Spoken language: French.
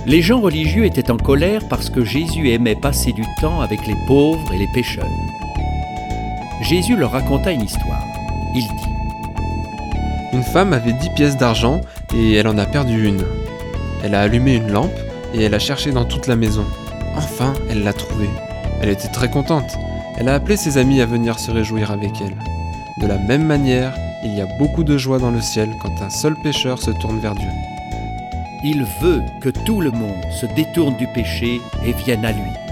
Les gens religieux étaient en colère parce que Jésus aimait passer du temps avec les pauvres et les pécheurs. Jésus leur raconta une histoire. Il dit : Une femme avait 10 pièces d'argent et elle en a perdu une. Elle a allumé une lampe et elle a cherché dans toute la maison. Enfin, elle l'a trouvée. Elle était très contente. Elle a appelé ses amis à venir se réjouir avec elle. De la même manière, il y a beaucoup de joie dans le ciel quand un seul pécheur se tourne vers Dieu. Il veut que tout le monde se détourne du péché et vienne à lui.